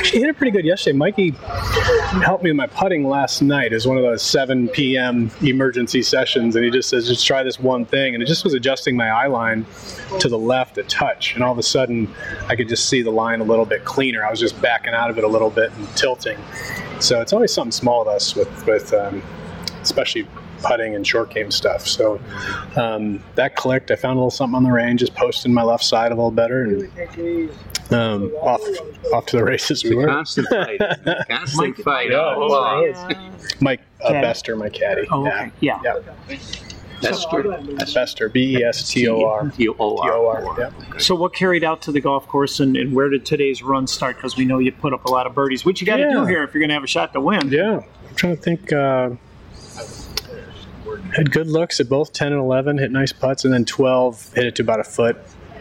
He hit it pretty good yesterday. Mikey helped me with my putting last night. It was one of those 7 p.m. emergency sessions, and he just says, just try this one thing. And it just was adjusting my eye line to the left a touch, and all of a sudden I could just see the line a little bit cleaner. I was just backing out of it a little bit and tilting. So it's always something small with us with especially putting and short game stuff. So that clicked. I found a little something on the range, just posting my left side a little better, and off to the races we were. Constant fight. Constant fight. Oh, wow. Mike Bester, my caddy. Oh, okay. Yeah. Bester, B-E-S-T-O-R. T-O-R. Yeah. So what carried out to the golf course, and where did today's run start? Because we know you put up a lot of birdies. What you got to do here if you're going to have a shot to win? Yeah. I'm trying to think. Had good looks at both 10 and 11, hit nice putts, and then 12, hit it to about a foot.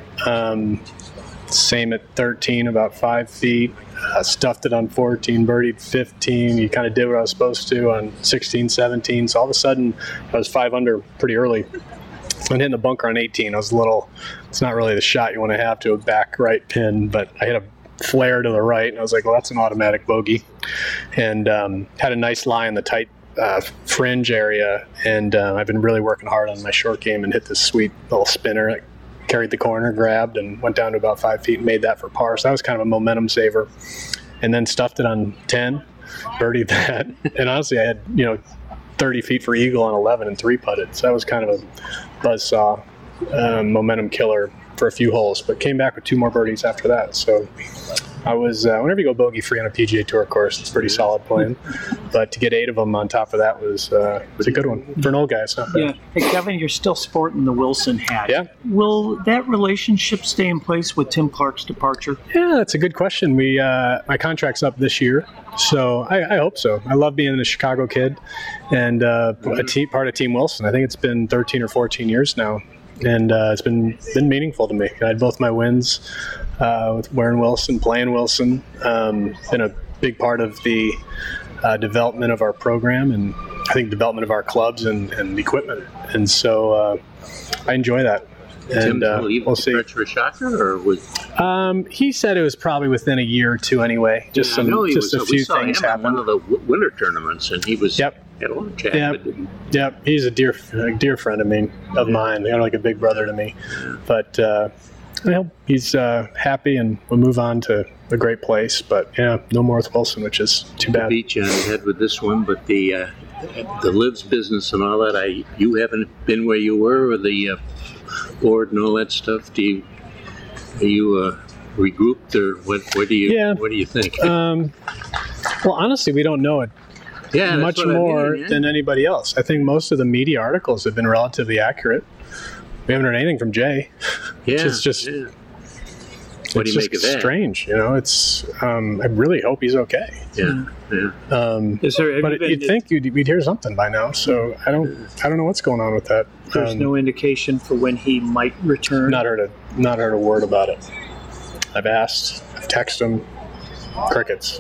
Same at 13, about 5 feet. Stuffed it on 14, birdied 15. You kind of did what I was supposed to on 16, 17. So all of a sudden, I was 5 under pretty early. And hitting the bunker on 18, I was it's not really the shot you want to have to a back right pin, but I hit a flare to the right, and I was like, well, that's an automatic bogey. And had a nice lie in the tight fringe area, and I've been really working hard on my short game and hit this sweet little spinner that carried the corner, grabbed, and went down to about 5 feet and made that for par. So that was kind of a momentum saver. And then stuffed it on 10, birdied that. And honestly, I had 30 feet for eagle on 11 and 3-putted. So that was kind of a buzzsaw momentum killer for a few holes, but came back with 2 more birdies after that. So I was, whenever you go bogey free on a PGA Tour course, it's pretty solid playing. But to get 8 of them on top of that was a good one. For an old guy, it's not bad. Yeah. Hey, Kevin, you're still sporting the Wilson hat. Yeah. Will that relationship stay in place with Tim Clark's departure? Yeah, that's a good question. My contract's up this year, so I hope so. I love being a Chicago kid and part of Team Wilson. I think it's been 13 or 14 years now. And it's been meaningful to me. I had both my wins with wearing Wilson, playing Wilson. Been a big part of the development of our program, and I think development of our clubs and equipment. And so I enjoy that. And we'll see. For a shocker, or was? He said it was probably within a year or two anyway. Just a few things happened. One of the winter tournaments, and he was. Yep. Had a little chat. Yep. He's a dear friend of mine. Like a big brother to me. But he's happy, and we'll move on to a great place. But yeah, no more with Wilson, which is too bad. Beat you on the head with this one, but the lives business and all that. You haven't been where you were, or the board and all that stuff. Are you regrouped, or what do you think? Well, honestly, we don't know it. Yeah, much more than anybody else. I think most of the media articles have been relatively accurate. We haven't heard anything from Jay. Yeah, it's just what do you make of that? Strange, It's I really hope he's okay. Yeah. But you'd think we'd hear something by now. So I don't know what's going on with that. There's no indication for when he might return. Not heard a word about it. I've asked. I've texted him. Crickets.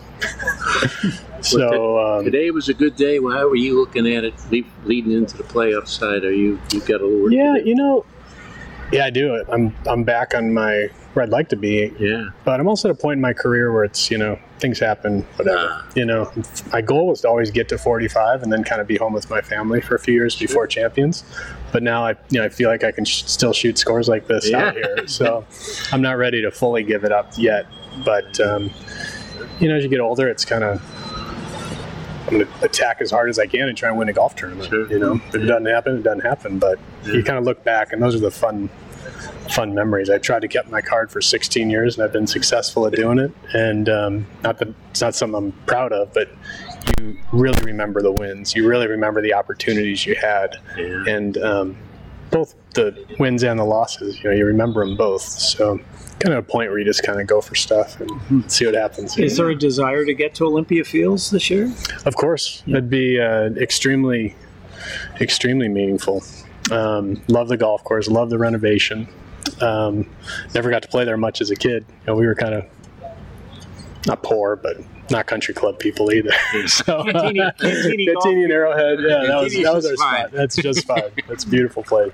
So today was a good day. Well, how were you looking at it leading into the playoff side? You got a little work to do? Yeah, I do. I'm back on where I'd like to be. Yeah. But I'm also at a point in my career where it's things happen, whatever. My goal was to always get to 45 and then kind of be home with my family for a few years before Champions. But now I feel like I can still shoot scores like this out here. So I'm not ready to fully give it up yet. But as you get older, it's kind of I'm going to attack as hard as I can and try and win a golf tournament. Sure. If it doesn't happen, it doesn't happen. But you kind of look back, and those are the fun memories. I tried to keep my card for 16 years, and I've been successful at doing it. And not that it's not something I'm proud of, but you really remember the wins. You really remember the opportunities you had, and both the wins and the losses. You remember them both. So. Kind of a point where you just kind of go for stuff and see what happens. Is there a desire to get to Olympia Fields this year? Of course. Yeah. It'd be extremely, extremely meaningful. Love the golf course. Love the renovation. Never got to play there much as a kid. We were kind of not poor, but not country club people either. So, Cantini and Arrowhead. Yeah, that was our spot. That's just fine. That's a beautiful place.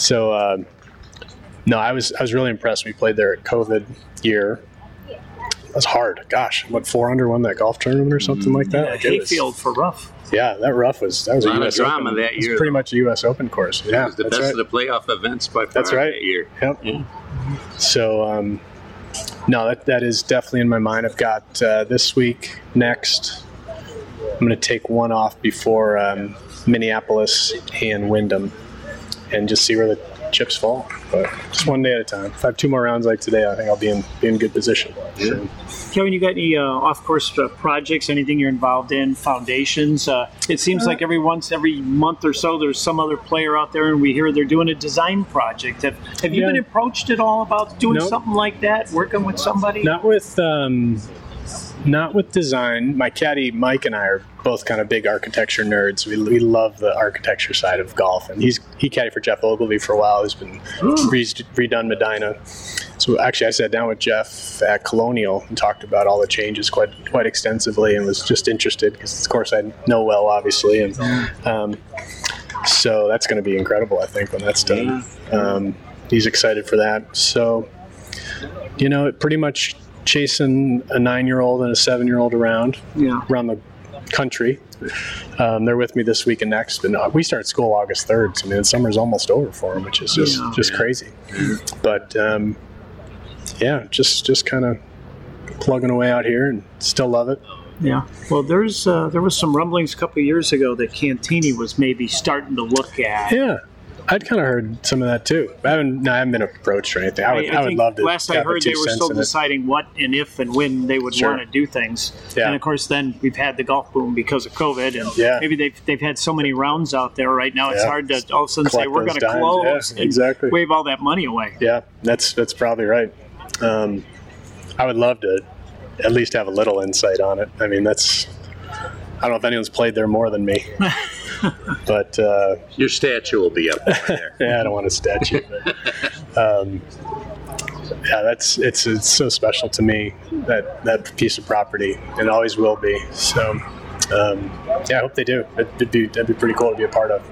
So, no, I was really impressed. We played there at COVID year. was hard. Gosh, what 4 under won that golf tournament or something like that? Like, Hayfield for rough. Yeah, that rough was a lot of US drama Open. that It was year. pretty much a U.S. Open course. It Yeah, was the that's best right. of the playoff events by far That's right. that year. Yep. Yeah. So, no, that is definitely in my mind. I've got this week, next. I'm going to take one off before Minneapolis and Wyndham and just see where the chips fall. But just one day at a time. If I have 2 more rounds like today, I think I'll be in good position. So, Kevin, you got any off-course projects, anything you're involved in, foundations? It seems like every month or so there's some other player out there and we hear they're doing a design project. Have you been approached at all about doing something like that, working with somebody? Not with design. My caddy Mike and I are both kind of big architecture nerds. We love the architecture side of golf, and he caddied for Jeff Ogilvy for a while. He's been redone Medina. So actually, I sat down with Jeff at Colonial and talked about all the changes quite extensively, and was just interested because, of course, I know well, obviously, and so that's going to be incredible. I think when that's done, he's excited for that. So, it pretty much chasing a 9-year-old and a 7-year-old around the country. They're with me this week and next, and we start school August 3rd. So, summer's almost over for them, which is just crazy. But just kind of plugging away out here, and still love it. Yeah. Well, there was some rumblings a couple of years ago that Cantini was maybe starting to look at. Yeah. I'd kind of heard some of that too. I haven't been approached or anything. I would love to. Last I heard, they were still deciding what and if and when they would want to do things. Yeah. And of course, then we've had the golf boom because of COVID, and maybe they've had so many rounds out there right now. It's hard to all of a sudden say we're going to close and wave all that money away. Yeah, that's probably right. I would love to at least have a little insight on it. I mean, I don't know if anyone's played there more than me. But your statue will be up there. Yeah, I don't want a statue. But, it's so special to me, that piece of property. It always will be. So I hope they do. That'd be pretty cool to be a part of.